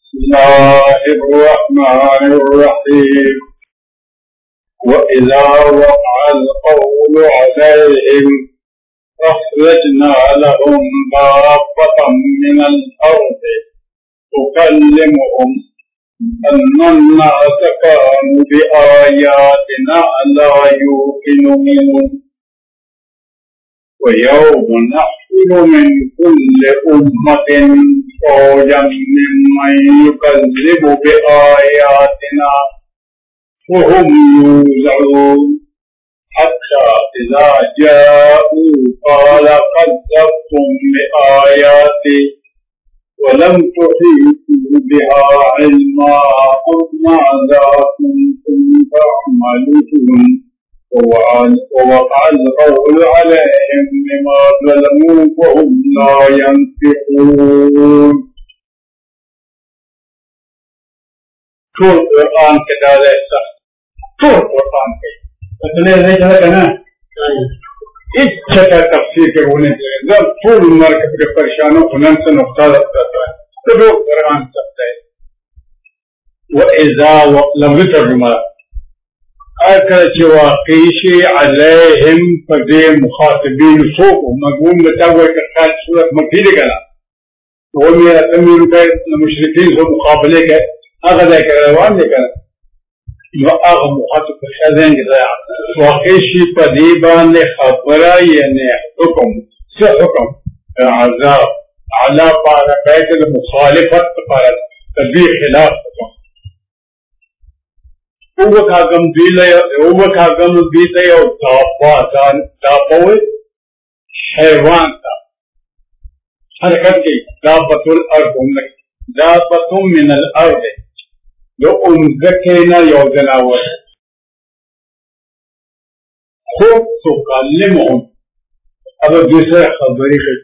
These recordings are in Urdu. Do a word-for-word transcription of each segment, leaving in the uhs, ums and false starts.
الله الرحمن الرحيم وإذا وقع القول عليهم أخرجنا لهم دابة من الأرض تكلمهم أن الناس كانوا بآياتنا لا يوقنون ويوم نحشر من كل أمة فوجا ممن يكذب بآياتنا وهم يوزعون حتى إذا جاءوا قال كذبتم بآياتي ولم تحيطوا بها علما ماذا كنتم تعملون ووقع القول عليهم بما ظلموا وهم لا ينطقون. طول قرآن کے ڈالے سخت طول قرآن کے اتنے نہیں چلا کہ نا اس چھتا تفسیر کے ہونے سے جب طول عمر کے پریشانوں خنن سے نقطہ رکھتا ہے تو وہ قرآن سخت ہے. وَإِذَا لَمْ تَرْجُمَا اکرچ واقعی علیہم فدی مخاطبین سوق مضمون بتا ہوا کہ خاص صورت مکی لے گا وہ میرا تمیر کا مشرکین سے مقابلے کے اگر لے کر روان لے کر جو اغ مخاطب خزین کے واقعی فدی بان خبرہ یعنی حکم سے حکم عذاب علا پارا بیت المخالفت پارا تبی خلاف حکم اوبکا گم دیلے اوبکا گم دیتے اور دابا دابوے حیوان کا حرکت کی دابت الارض دابت من الارض جو انزکینا یوزناور خوب تکلمهم اب دوسرے خبری خد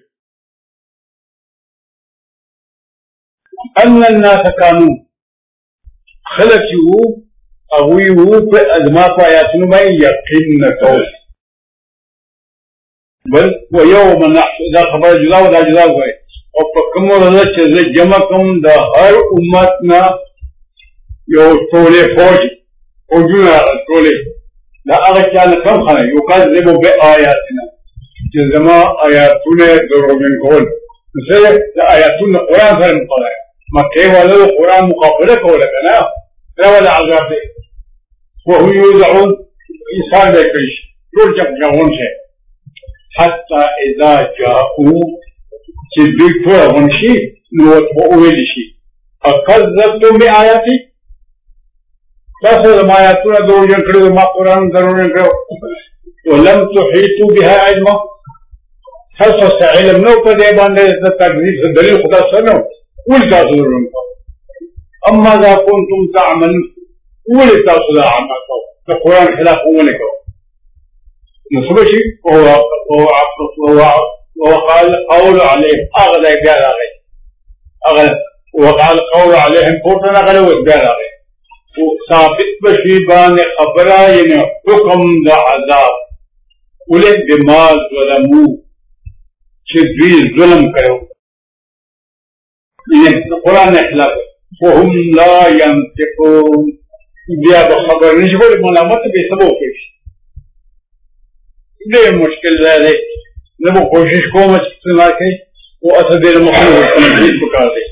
ان الناس کانو خلقیو اوی وہ پہ ازما پا آیاتنو بائی یقین نتو بل و یوم نحشر دا خبر جدا و دا جدا ہوئے اور پا کم و رضا چیز جمع کم دا ہر امتنا یو تولے فوج فوجونا تولے دا اگر چانا کم خانے یو قذبو بے آیاتنا چیزما آیاتونے دروگن کول مثلا دا آیاتون قرآن سر مقابلہ ہے مکہ والا قرآن مقابلہ کولا کنا روال عذاب دے وهم يوزعون إنسان بكريش يرجع جاون شيء حتى إذا جاءوا تبيك فورا ونشي نوت بأول شيء أكذبتم بآياتي فصل ما آياتنا دور ينكروا ما قرآن ضرور ينكروا ولم تحيطوا بها علما فصل علم نو قديبان لتكذيب دليل خدا سنو ولتا ضرورون أما ذا كنتم تعملون اولي تاصل عمكو القرآن خلاف اولي كو نصبشي ووقع القول عليهم اغلى قال عليه اغلى ووقع القول عليهم قرطنا غلو قال عليه وثابت بشيبان خبرا يعني حكم ذا عذاب اولي بما ظلمو شدوي ظلم کرو يعني القرآن خلاف وهم لا ينطقون بیا بخبر نجبر ملامت بے سبو پیش بے مشکل ہے نبو کوشش کو مچنا کے وہ اسد المخلوق تنظیم پکار دے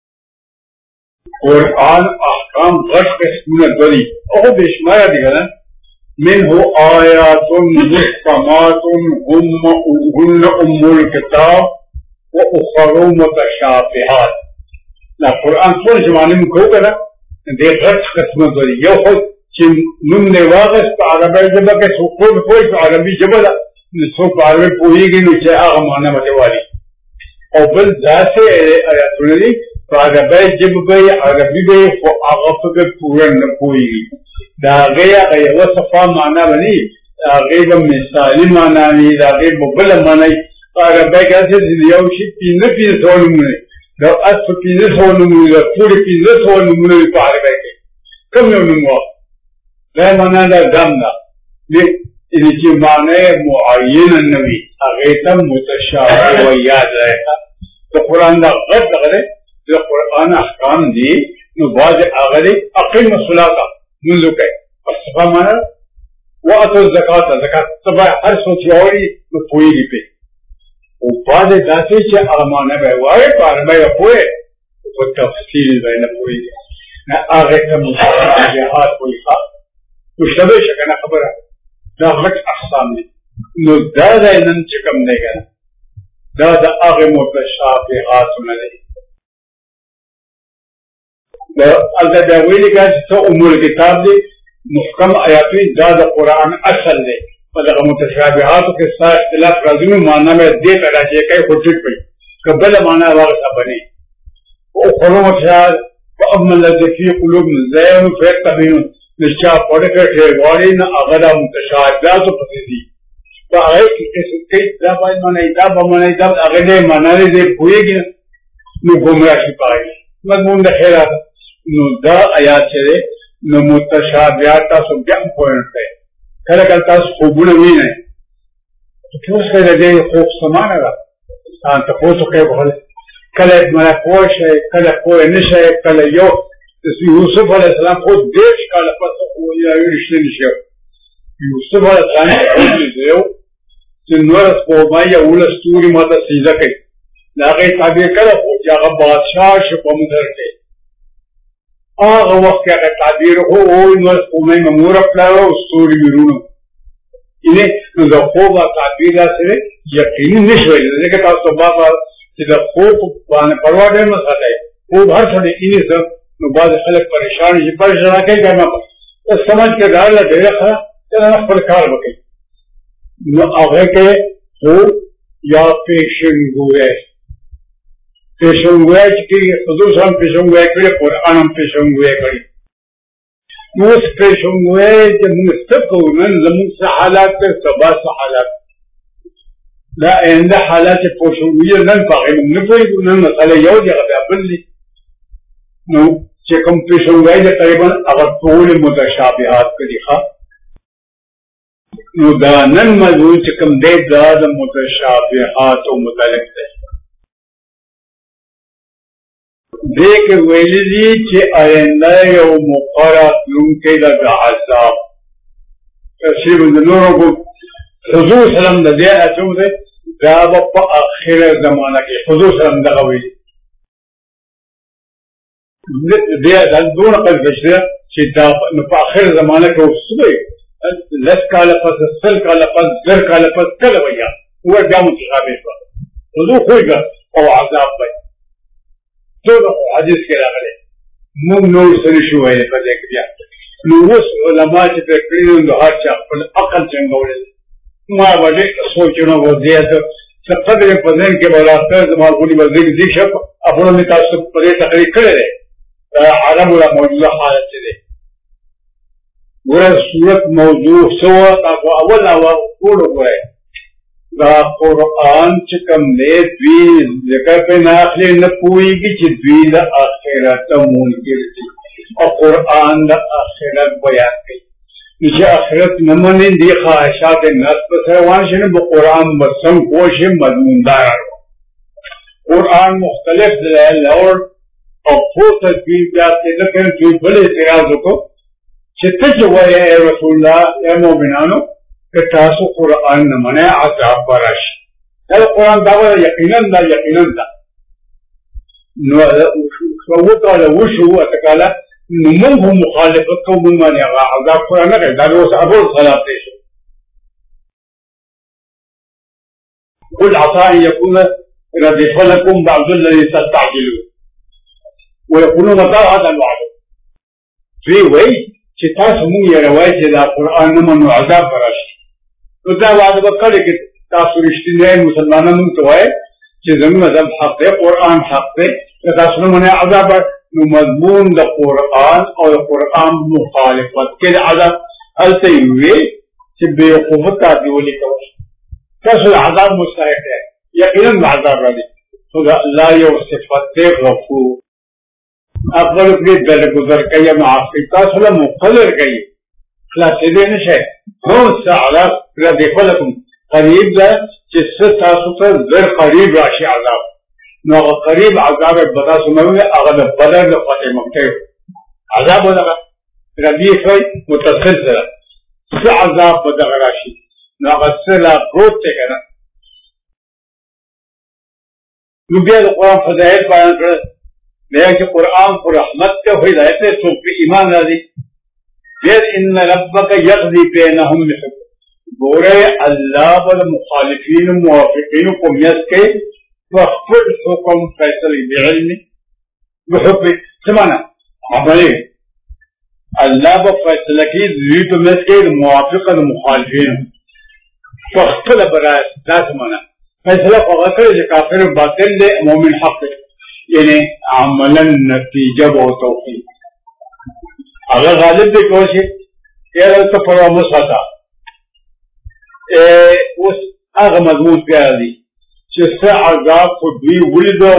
قرآن احکام غش قسمون دولی او بشمایا دیگا نا منہو آیات محکمات ہن ام الکتاب و اخرو متشابہات نا قرآن سور زمانے میں کھو کرا دے غرص قسمت دوری یو خود چی نم نے واغس پا عربی جبا کے سو خود پوئی پا عربی جبا دا سو پا عربی پوئی گی نو چے آغا مانا متوالی او بل ذاتے آیاتون دی پا عربی جب گئی عربی گئی خو آغا فکر پورن نپوئی گی دا غیر غیر وصفا مانا بنی دا غیر مثالی مانا نی دا غیر ببل مانا پا عربی کیسے دیوشی پینر پینر سوال منے دا اصف پینر سوال منے دا پوری پینر سوال منے پا عربی گئی کم یو نموا لا مانا دا دم دا لیکن کی معنی معین النبی اغیتا متشابہ و یاد رہتا تو قرآن دا غد غرے جو قرآن احکام دی نو بعض اغلی اقیم الصلاة منذ کئی اصفا مانا واتو الزکاة زکاة سبا ہر سوچی اوری نو پوئی گی پی و بعض داسی چی اغمانا بے وائی پارمائی پوئے و تفصیل بے نپوئی گی نا آغی کم جہاد کوئی خواه تو شبه شکنه خبره دا غټ اقسام دي نو دا ځای نن چې کوم دی که دا د هغې متشابهاتونه دی هلته بیا ویلي که چې څه ام الکتاب دی محکم آیاتوي دا د قرآن اصل دی په دغه متشابهاتو کې ستا اختلاف راځي نو معنا به دې ته راجع کوي خو ټیټ وي که بله معنا هغه بني اخرو متشابه فاما الذي في قلوبهم زيغ فيتبعون نشا پڑھ کر ٹھیرواڑی نہ اغدا متشابہات پسے دی تو آئے کسی کئی دا بائی منائی دا با منائی دا اغدے منائی دے پوئے گی نو گمراہ شپائی مضمون دا خیرات نو دا آیات چرے نو متشابہات تا سب جام پوئنٹ ہے کلکل تا خوبون ہوئی نہیں تو کیوں اس کے لگے خوب سمانا گا سان تا خوب سکے بخلے کل ایک منا کوش ہے کل کوئی نش ہے کل یو یوسف علیہ السلام خود دیش کا لپس یا رشتے نشو یوسف علیہ السلام خود لیدیو چه نورس قومائی یا اولس توری ماتا سیزا کئی لاغی تابع کرا خود یا غا بادشاہ شپا مدر کئی آغا وقت یا غا تعبیر ہو اوی نورس قومائی ممور اپلاو اس توری بیرونو انہیں نو دا خوبا تعبیر سرے یقینی نشوئی لیکن تاسو بابا چه دا خوب بانے پروادر مسا ہے خوب ہر سنے انہیں سر نو بعض خلق پریشان شي پریشان کوي ګرمه په سمجھ کې ډاله ډېر ښه چې خپل کار وکړي نو هغه کې خو یا پیشنګوي پیشنګوي چې حضور صاحب پیشنګوي کړي قرآن هم پیشنګوي کړي نو اس پیشنګوي چې موږ څه کوو نن زموږ څه حالات ته سبا څه حالات دا آینده حالات پیشنګوي نن په هغې نه پوهېږو نن مسله یو دی هغه بیا بل دی نو چې کوم پیشنګوي دی تقریبا هغه ټول متشابهات کړي ښه نو دا نن موضوع چې کوم دی دا د متشابهاتو متعلق دی دې کې ویلي دي چې آینده یو مقرره تلونکی ده د عذاب تفسیر د نورو حضور سلام د دې اچوم دی دا به په اخره زمانه کې حضور سلام دغه ویلي دیا دون قد بشرا چې دا په اخر زمانه کې وسوي لس کاله پس سل کاله پس زر کاله پس کله ویا هو بیا متشابه شو حضور خوږه او عذاب وي ټول حدیث کې راغلي موږ نو سره شو وایي په دې کې بیا نو اوس علما چې په کړیو نو هر چا خپل عقل څنګه وړي ما باندې سوچونه وځي چې قدر په ځین کې ولاته زموږ غوډي وځي دي شپ خپل می تاسو په دې تقریر کړی عرب ولا موجودة حالة دي ورا سورة موضوع سوا تاكو اول اول قولو گوئے دا قرآن چکم دے دوی ذکر پہ ناخلے نپوئی گی چی دوی دا آخرت منکر دی اور قرآن دا آخرت بیان کی نیچے آخرت نمانی دی خواہشات نفس پس روانشن با قرآن بسم کوش مضمون دار قرآن مختلف دلائل اور اور وہ تصویر جاتے لیکن جو بڑے اعتراض کو چھتے جو ہے اے رسول اللہ اے مومنانو کہ تاسو قرآن نہ منے عذاب برش اے قرآن دعوی یقیناً دا یقیناً دا نو وہ تعالی وشو اتکالا نمون ہم مخالفت کو من مانے عذاب قرآن نہ کہ دارو ابو خلاف دے قل عطا ان يكون ردف لكم بعض الذي تستعجلون ويقولون متى هذا الوعد في وي چې تاسو مونږ یې روایت چې دا قرآن نه منو عذاب براشي نو دا وعده به کړی چې تاسو رښتینی مسلمانان مونږ ته وایي چې زموږ مذهب حق دی قرآن حق دی که تاسو نه منئ عذاب نو مضمون د قرآن او د قرآن مخالفت کې د عذاب هلته یې وویل چې بېوقوفه تعدي ولیکوئ تاسو د عذاب مستحق دی یقینا د عذاب راځي خو د الله یو صفت دی غفور اقبل اپنی در گزر کئی معافی تاسو مقلر کئی خلاصی دے نشے ہون سعلا ردف لکم قریب دا جس سے تاسو تا در قریب راشی عذاب نو قریب عذاب بتا سموي هغه بدر د فتح مکه عذاب ولغه ربي خي متصل سره څه عذاب بدغه راشي نو هغه سره پروت ته کنه نو بیا د قرآن فضائل بیان کړل بیا چې قرآن پر رحمت ته هدایت ته څوک په ایمان راځي بیا ان ربک یقضي بینهم بالحق ګوره الله بل مخالفین موافقین کو میت کې وخفض حکم فیصل بعلم بحب سمانا عملی اللہ با فیصلہ کی ذریت میں سے موافقہ مخالفین فخفض برای دا سمانا فیصلہ فغفر جو کافر باطل دے مومن حق دے یعنی عملا نتیجہ و توفیق اگر غالب دے کوشی یہ رلتا فراموس آتا اس اغا مضمون پیارا دی چې څه عذاب خو دوی ولیده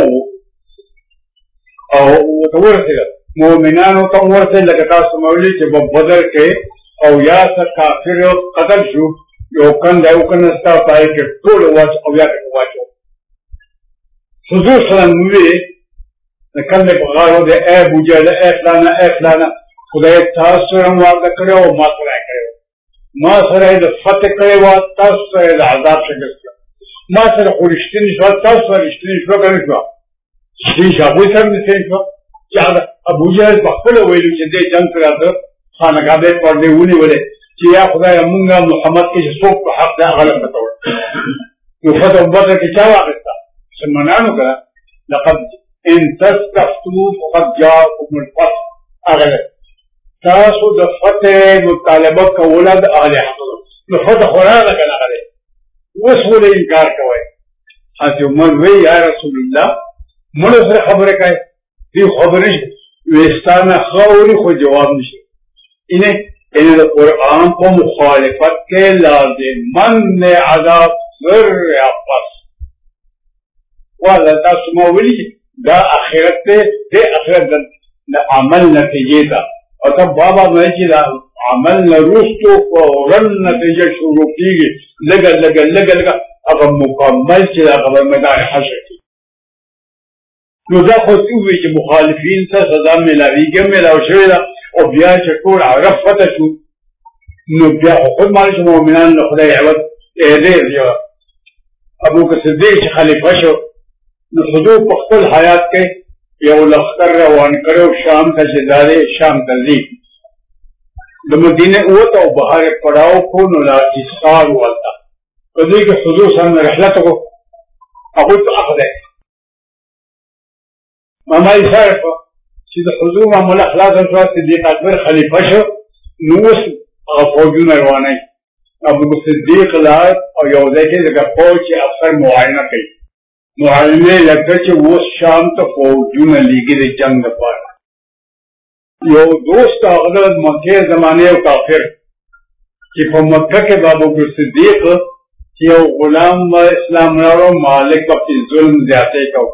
او ورته ورسېده مؤمنانو ته ورسېد لکه تاسو مولي چې په بدر کې او یا څه کافر قتل شو یو کنده یو کنده ستا پای کې ټول واچ او یا کې واچو حضور صلی الله علیه وسلم د کنده په غاړه د اے ابو جهل اے فلانا اے فلانا خدای تاسو سره وعده کړو ما سره کړو ما سره د فتح کړو تاسو سره د عذاب څخه ما سره خو رښتینې شوه تاسو سره رښتینې شوه که نه شوه رښتینې شوه هغوی سره رښتینې شوه چې هغه ابوجهل په خپله ویلو چې دی جنګ ته راته خانقاه به یې پرډې ونیولې چې یا خدایه مونږ محمد کې چې څوک په حق دی هغه لږ کول نو فتح بدر کې چا واخېسته مسلمانانو که نه لقد ان تستفتوا فقد جاءکم الفتح هغه دی تاسو د فتح مطالبه کوله د اهل حق نو فتح خو راغله که نه هغه دی اوس ولې انکار کوئ حضرت عمر وی یا رسول الله مړو سره خبرې کوي دې خبرې ویستانه خاوري خو جواب نشي انه ان د قرآن په مخالفت کې لازمن عذاب زر یا پس والله تاسو ما ویلي دا آخرت ته د آخرت د عمل نتیجې ده او ته بابا مې چې دا عمل نروستو فورن نتیجه شروع کیږي لگا لگا لگا لگا اگر مکمل چې دا خبر میدان حشر کی نو دا خو تووی چې مخالفین ته سزا ملاویږي ملاو شوې ده او بیا چې ټول عرب فتح شو نو بیا خود مالي چې مؤمنان له خدای عوض ډېر دی ابو بکر صدیق چې خلیفه شو نو حضور په خپل حیات کې یو لښکر روان کړو شام ته چې دارې شام ته ځي د مدینه اوت او بهر پڑاو کو نو لا اصحار والتا کدی کہ حضور صلی اللہ رحلت کو ابو اخذ ماما يعرف چې د حضور معمول اخلاص او صدیق اکبر خلیفہ شو نو فوجونه روانه ابو صدیق لا او یو ځکه د فوج افسر معاینه کوي معاینه لکه چې و شام ته فوجونه لیږي د جنگ لپاره یو دوست هغه د مکه زمانه او کافر چې په مکه کې ابو بکر صدیق چې یو غلام اسلام راو مالک په ظلم زیاته کو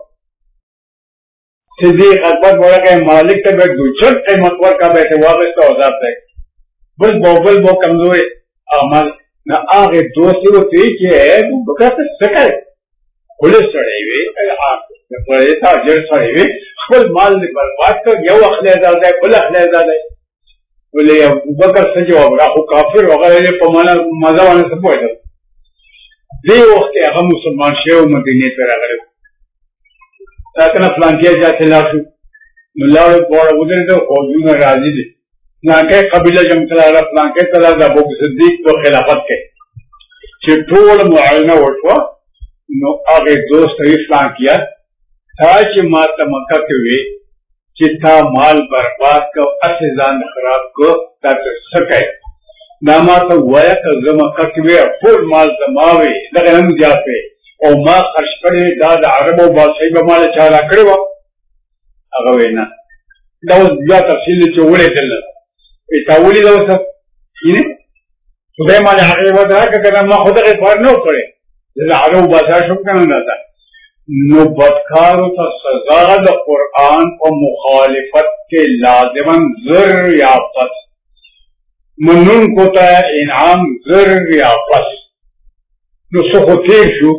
صدیق اکبر ورکه مالک ته به دوچر قیمت ورکا بیٹھے واپس تو آزاد ہے بس بوبل بو کمزور عمل نہ آگے دوست وہ تھی کہ ابو بکر سے سکے پولیس چڑھے ہوئے آپ پڑے تھا جڑ چڑھے ہوئے خپل مال نے برباد کر یو اخلے زاد ہے بل اخلے زاد ہے بولے ابو بکر سے جواب راہو کافر وغیرہ نے پمانا مزہ وانے سے پوچھا دی وقت هغه مسلمان شو مدینه ته راغلی تاکنه فلانکیا جاته لاشو ملاو بوړ ودرته فوجونه راځي دي ناکه قبیله جمع را فلانکه تلا د ابو صدیق په خلافت کې چې ټول معاینه وشو نو هغه دوست یې فلانکیا تا چې ماته مکه کې وي چې تا مال برباد کو اسې ځان خراب کو تاسو سکه ناما ته وایا که زما کټوي ټول مال زماوي دغه هم ځاته او ما خرج کړي دا د عربو بادشاہي به مال چا را کړو هغه وینا دا اوس بیا تفصیل چې وړي دل ای تاولي دا اوس یې خدای مال هغه ودا کړه ما خدای پر نه کړی د عربو بادشاہ شو کنه نه دا نو بدکارو ته سزا د قرآن او مخالفت کې لازمن زر یا پس منون کو تا انعام زر یا پس نو سخو تیر شو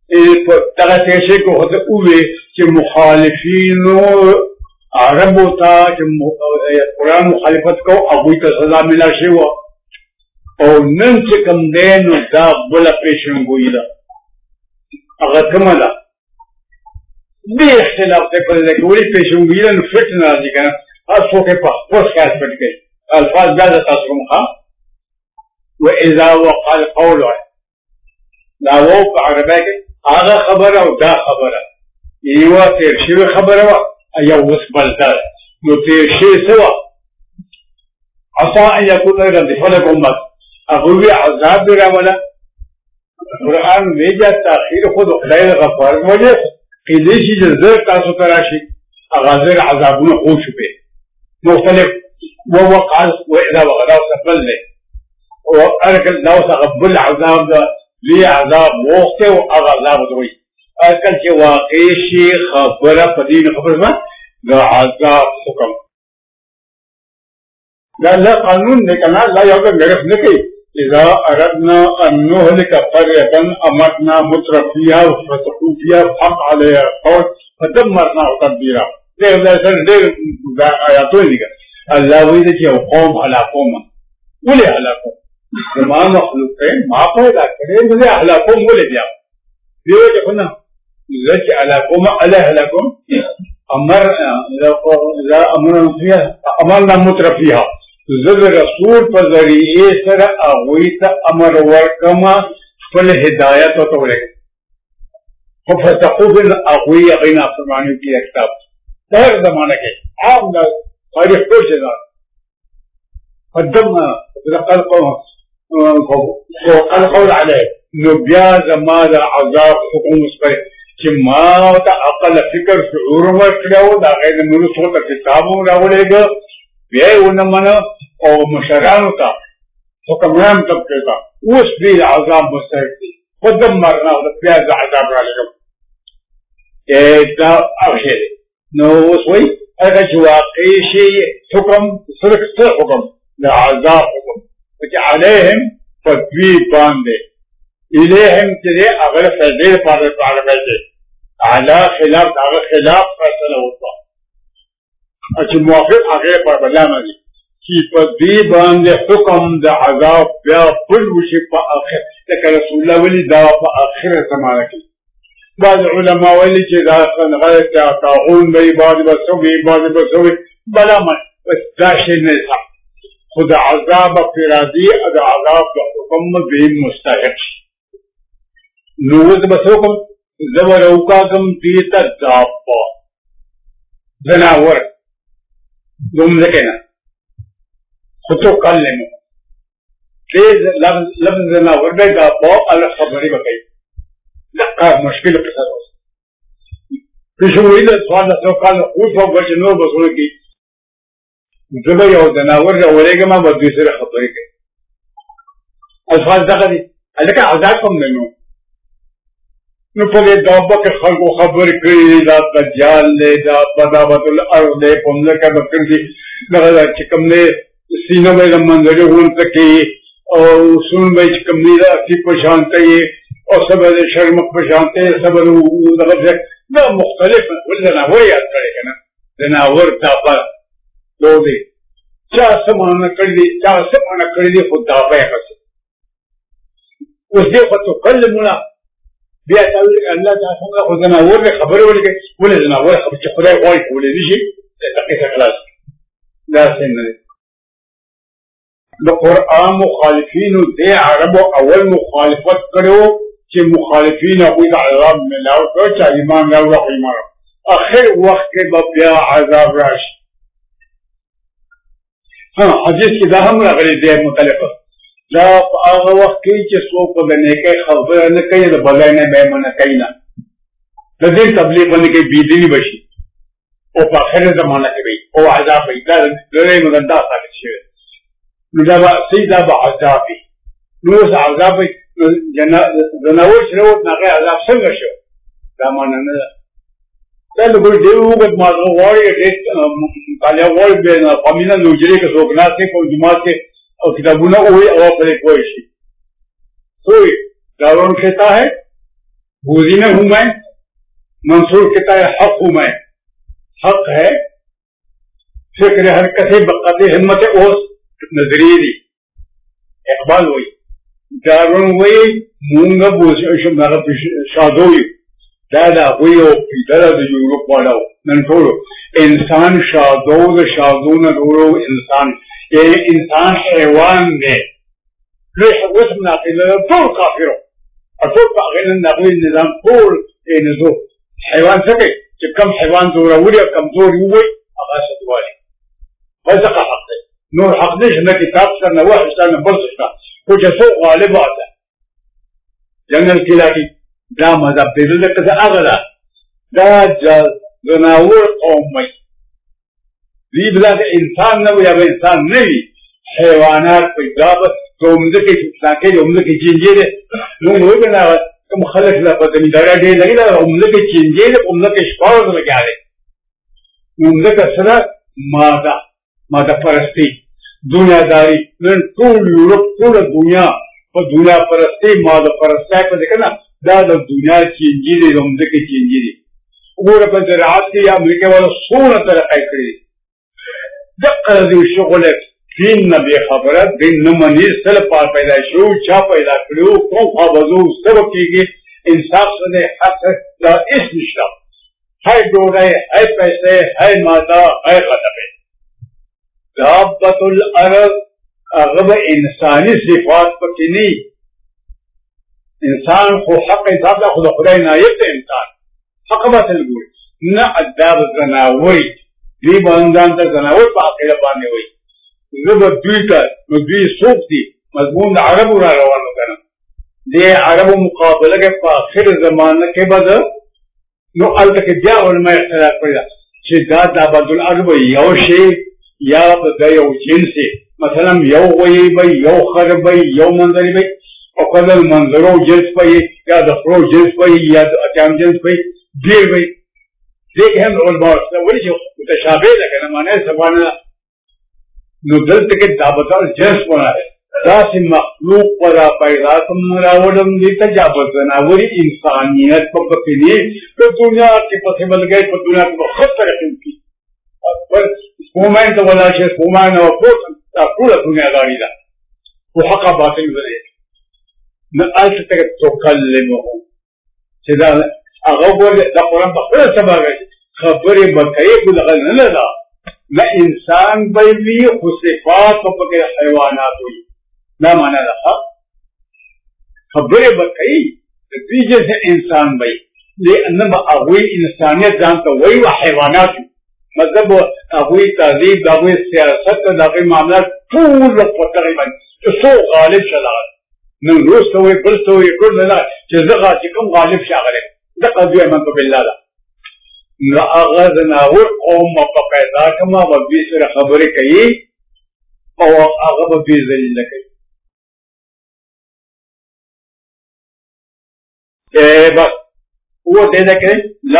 دغه پیسې کو هته وې چې مخالفینو عربو ته چې قرآن مخالفت کو هغوی ته سزا ملا شوې وه او نن چې کوم دی نو دا بله پیشنګویي ده هغه کومه ده دې اختلاف دی په دې کې ولې پیشنګویي ده نو فټ نه راځي که نه هر څوک یې په خپل خیال پټ کوي الفاظ بیا د تاسو کوم ښه واذا وقع القول دا وو په عربی کې هغه خبره او دا خبره یوه تېر شوې خبره وه یو اوس بل ده نو تېر شوې څه وه عسى ان يكون ردف لكم امت هغوی عذاب دی راوله قرآن ویجا تاخیر خود خدای غفار وجه کیدای شي چې زر تاسو ته راشي هغه زر عذابونه خو شوې مختلف ووقع واذا وغدا وسفل دی وارکل دا اوس هغه بل عذاب ده لوی عذاب وخته او هغه عذاب دوی ارکل چې واقع شي خبره په دې خبره ما د عذاب حکم دا لا قانون دی کنه لا یو څه غرف نه کوي اذا اردنا ان نهلك قريه امرنا مترفيها وفتحوا فيها حق عليها القول فدمرناها تدميرا دې دا سره دې دا آیاتونه دي الله وایي چې یو قوم هلاکوم ولې هلاکوم ما مخلوق ما پیدا کړې دې هلاکوم ولې بیا دیو چې کنه ځکه هلاکوم الله هلاکوم امر اذا امرنا فيها امرنا مترفيها زد رسول په ذریعه سره هغوی ته امر ورکما خپل هدایت ورته ولګي خو فتقو بل هغوی هغوی نافرماني کوي کتاب دا هر زمانه کې عام دا تاریخ ټول شي دا قدم القول القول عليه نو بیا زما د عذاب حکم سپر چې ما ته عقل فکر شعور ورکړو دا غیر نور څه ته کتابو راولېږه بیا یې ونه منه او مشرانو ته حکمران طبقې ته اوس دې عذاب مستحق دي خو دمرناه بیا د عذاب رالېږم دا هغه شی دی نو اوس وایي هغه چې واقع شي حکم صرف څه حکم د عذاب حکم چې علیهم په دوی باندې الیهم چې دی هغه فیصلې لپاره لپاره دی علا خلاف هغه خلاف فیصله وکړه چې موافق هغه پر بلانه دي چې په دې باندې حکم د عذاب بیا بل وشي په اخر لکه رسول الله ولی دا په اخر زمانه کې بعض علما ولی چې دا څنګه تعاون به بعض بسوي بعض بسوي بلا ما دا شي نه صح خود عذاب فرادي د عذاب د حکم به مستحق نو د بسوکم زبر اوکاکم دیتا داپا زناور دوم ذکینا خطو کل لیمو تیز لفظ زناور بے داپا اللہ خبری بکئی لقا مشکل قصر ہو پیشوئی دا سوال دسو کال خوش ہو بچنو بسوئی کی زبر یو زناور جاولے گا ما بدوی سر خبری کئی الفاظ دقا دی لکا عذاب کم لیمو نو په دې دابه کې خلکو خبرې کړي دا دجال دی دا بدابت الارض دی په مځکه به ګرځي دغه چې کوم دی سینه به یې د منظرې غونډه کوي او سون به یې چې کوم دی د اکي په شان کوي او څه به د شرمک په شان کوي څه به دغه دا مختلف زناور یاد کړی که نه زناور دابه دو دی چا څه معنا کړي دي چا څه معنا کړي دي خو دابه یې کړي اوس دې خو تکلمونه بیا تاویل الله تعالی څنګه خو زناور به خبرې ولګي ولې زناور خبرې چې خدای غواړي کولې نشي دقیقه خلاص دا څنګه دی د قرآن مخالفینو دې عربو اول مخالفت کړو چې مخالفین هغوی ته عذاب ملاو کړ چې ایمان راوړه خو ایمان اخر وخت کې به بیا عذاب راشي ها حدیث کې دا هم راغلی دی مختلفه دا په هغه وخت کې چې څوک د نیکۍ خبره نه کوي د بدای نه به یې منع کوي نه د دې تبلیغ باندې کې بېدیني به شي او په آخره زمانه کې به او عذاب به دا لرې نو دا ثابت شوی نو دا به صحیح دا به عذاب وي نو اوس عذاب زناور چې راووت نو هغې عذاب څنګه شو دا معنی نه ده دا لږ ډېر اوږد ماغه غواړي ډېر مطالعه غواړي بې فهمي نه د حجرې کې څوک ناست دی په جومات کې اور کتابونه وہی اور پھر کوئی شی کوئی دارون کہتا ہے بوزینہ ہوں میں، منصور کہتا ہے حق ہوں میں. حق ہے فکر حرکت بقت ہمت اوس نظریے دی. اقبال وہی دارون وہی مونگا بوز شادوی دادا وہی او پیدر د یورپ والاو نن ټولو انسان شادو د شادونه ورو انسان یعنی انسان حیوان دی. لوی حوث مناقل ټول کافرو ټول پاغل نقوی نظام ټول نزو حیوان څه چې کم حیوان زوروري او کمزوري وي هغه ستوالي هذا حق دی. نور حق نشته نه کتاب سره نه وحی سره نه بل څه خو چې څو غالب ده جنگل کې لاګي دا مذهب دی دلته څه هغه ده دا زناور قوم وي دی بلاد انسان نه وي یا انسان نه وي حیوانات پیدا به کومده کې څاکې کومده کې چینجې نو نو کنه کوم خلک لا پته نه دا ډېر لګي دا کومده کې چینجې کومده کې شپاو لګیاله کومده کې سره ماده ماده پرستی دنیا داری نن ټول یورپ ټول دنیا په دنیا پرستی ماده پرستی په دې کنه دا د دنیا چینجې دي کومده کې چینجې دي وګوره په زراعت کې امریکا والا څونه طریقې کړې دغه دې شغل دین نه به خبره دین نه مني سره پار پیدا شو چا پیدا کړو کوم خبرو سره کېږي انصاف سره حق دا اس نشته هاي ډوډۍ هاي پیسې هاي ماده هاي خطبه دابت الارض اغب انسانی صفات پکې نه انسان خو حق حساب له خدا خدای نایب ته انسان حق باطل ګوري نه اداب زناوي دی باندې ته زناوي په اخر باندې وي زبر دوی ته نو دوی څوک دي مضمون د عربو را روانو کنه د عربو مقابله کې په اخر زمانه کې بد نو الته کې بیا علماء اختلاف کړی چې دا د عبد الارض یو شی یا د یو جنس مثلا یو وی وی یو خر وی یو منظر وی او کله منظرو جنس وی یا د خرو جنس وی یا د اجام جنس وی دی وی دغه هم علماء ولې چې متشابه ده کنه معنی سبحانه نو دلته کې دابطال جنس ونه داسې مخلوق پر پیدا کوم راوړم دي تجاوز زناوري انسانیت په پکې نه په دنیا کې په بلګي په دنیا کې خطر کوي پر سپومین ته ولا شي سپومین او پوت ټول دنیا غاړي ده او حق باطل وي نه الته ته تکلمو چې دا هغه ګور د قرآن په خپل سبب خبرې بکې کو لغل نه ده نہ انسان بھائی بھی صفات کو پکے حیوانات ہوئی نہ مانا رہا خبریں بتائی نتیجے سے انسان بھائی لیکن اگوئی انسانیت جانتا وہی وہ حیوانات ہوئی مطلب اگوئی تہذیب اگوئی سیاست اگوئی معاملات پور تقریباً جو سو غالب چلا نہ روز تو ہوئے پلس تو ہوئے کل نہ جزا کم غالب شاغر ہے دقا جو من تو باللہ نہ اغاز ناور قوم په پیدا کما و بي سره خبرې کوي او هغه به بي ذلیل کوي اے بس وہ دے دے کرے لا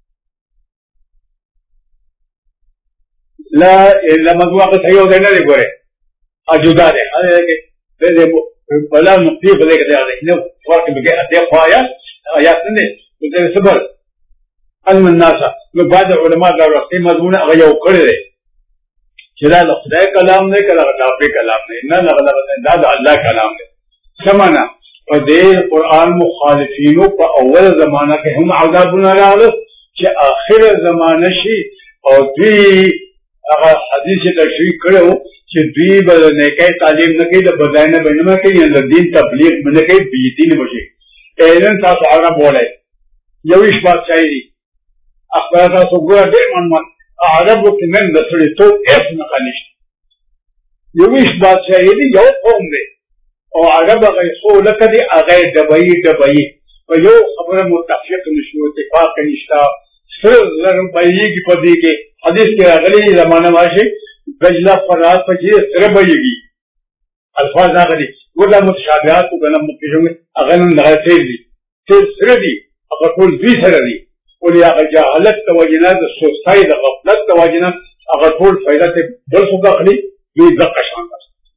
لا لما دعا کو صحیح ہو گئے نہ ګوره اجودا دے هغه کې دې بلا نقطې په دې کې دې نو فرق به کې دې خوایا آیات نه دې صبر علم الناس نو بعد علماء دا ورته مضمون هغه یو کړی دی چې دا د خدای کلام نه کله غټاپې کلام نه نه نه دا د الله کلام دی سمانا په دې قرآن مخالفینو په اول زمانہ کې هم عذابونه راغله چې اخر زمانہ شي او دوی هغه حدیث تشریح کړو چې دوی به نیکه تعلیم نه کوي د بداینه بینما کوي د دین تبلیغ نه کوي بي دین بشي اېن تاسو هغه بولای یو هیڅ بادشاہي اخبارات سوګه دې من عربو کې نن د سړي تو اس نه خنيشت یو هیڅ بادشاہي دی یو قوم دی او عرب هغه خو لکه دی هغه دبي دبي په یو خبره متفق نشو اتفاق نشتا سر زر بایږي په دې کې حدیث کې راغلي زمانہ ماشي بجلا فرات په چې سر بایږي الفاظ راغلي ګوره متشابهات وګڼم مکه هغه نن راځي دي چې سر دي هغه ټول دې سره دي ولې هغه جهالت توجنه د سوسای د غفلت توجنه هغه ټول فائدہ ته بل څه داخلي دوی د قشان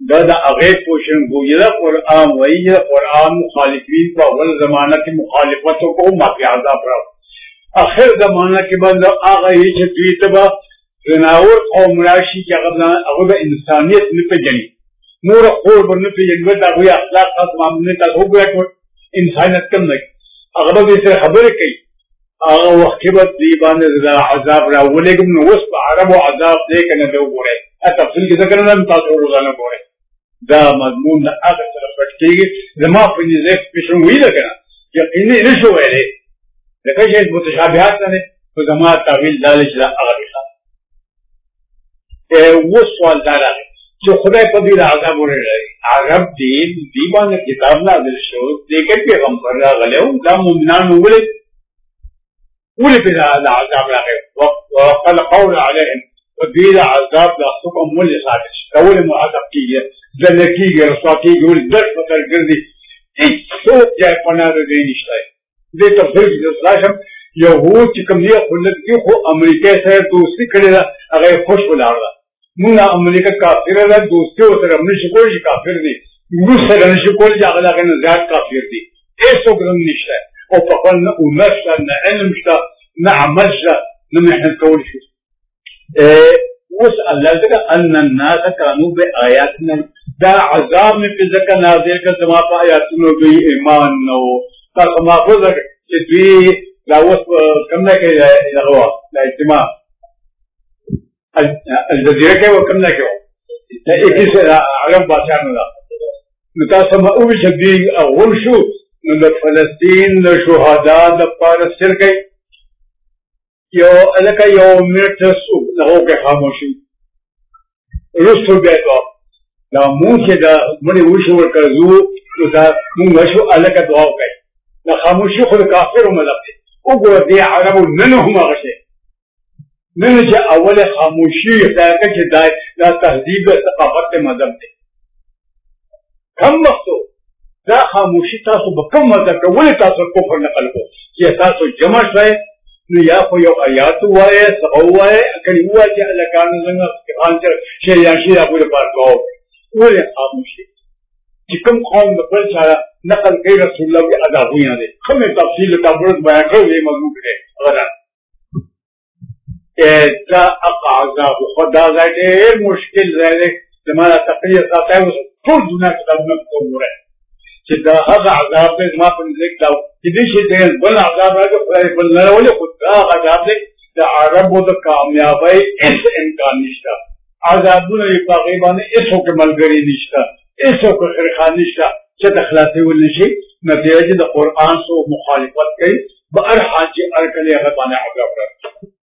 دا دا اغیب پوشن گوئی دا قرآن وئی دا قرآن مخالفین کو اول زمانہ کی مخالفتوں کو معافی عذاب رہا آخر زمانہ کے بعد آغا یہ چھتوی تبا زناور قوم راشی کی اغدا انسانیت نپے جنی نور خور بر نپے جنی دا ہوئی اخلاق خاص معاملے تا ہو گیا کہ انسانیت کم نکی اغدا بیسر خبر کئی آغا وقبت دیبان دا عذاب رہا ولیکم نوس پا عرب و عذاب دے کنے دے گو رہے تفصیل کی ذکر نم تاثر روزانہ گو رہے دا مضمون دا آغا طرف پٹکے گی زمان پنی زیف پیشن ہوئی دا کنا یقینی نشو ہے لیکن یہ متشابہات نے تو زمان تاویل دالش دا آغا بخواه وہ سوال دارا ہے جو خدا پدیر عذاب ہو رہے عرب دین دیبان کتاب نازل شو دیکھیں پیغمبر را غلے ہوں دا مومنان اولے اولے پہ عذاب را غلے وقال قول علیہم پدیر عذاب دا حکم مولی ساتش اولے معذب کی گیا زنکی گیا رسوا کی گیا اولے درش پتر کردی ایک سوک جائے پناہ رو دے نشتا ہے دے تفسیر کی جسلاشم یہود چکم دیا خلت کی خو امریکہ سے دوسری کھڑے دا اگر خوش بلا رہا مونږ امریکا کافر ده دوستي او سره نشي کولای چې کافر دي موږ سره نشي کولای چې هغه هغه زیات کافر دي هیڅ وګړم نشته او په خپل نه او نشته نه علم شته نه عمل شته نه محنت کول شي اوس الله تعالی ان الناس كانوا بآياتنا دا عذاب میں په ځکه نازل کړه چې ما په آیاتونو دوی ایمان نو تاسو ما په ځکه چې دوی دا اوس کوم نه کوي دا هوا دا اجتماع الجزیرہ کے وہ کم نہ کیوں ایک ہی سے عرب بادشاہ نہ متاسم او شدی اول شو نو فلسطین نو شهدا د پارسر گئی یو الکا یو منٹ سو لہو کے خاموشی رسو بیتو دا مون سے دا منی وشو ورکرزو دا مون وشو الکا دعاو گئی دا خاموشی خود کافر ملک دے او گو دی عربو ننو ہم آغشے نن چې اول خاموشي ځکه چې دا د تهذیب ثقافت مذهب دی کوم وخت دا خاموشي تاسو به کوم مذهب کولای تاسو کفر نقل کو چې تاسو جمع شئ نو یا خو یو آیات وایي سبو وایي کله وایي چې الله کان څنګه قرآن چې شی یا شی ابو پاک کو ولې خاموشي چې کوم قوم د خپل چا نقل کوي رسول الله کی ادا ہوئی نه دي کومه تفصیل تاسو بیان کړو موضوع کې غواړم دا اقا عذاب خدا ذات دیر مشکل رہے زمانہ تقریر ساتا ہے ټول دنیا کتاب میں کوم رہے چې دا هغه عذاب دې ما په ذکر دا چې دې شي دې بل عذاب راځي خدای بل نه ولې خدا عذاب دې د عربو د کامیابی اس امکان نشته عذابونه یې په غیبانه ایسو کې ملګری نشته ایسو کې خیرخان نشته چې د خلاصي ول نشي نتیجه د قران سو مخالفت کوي بهر حاجی ارکلی هغه باندې عذاب راځي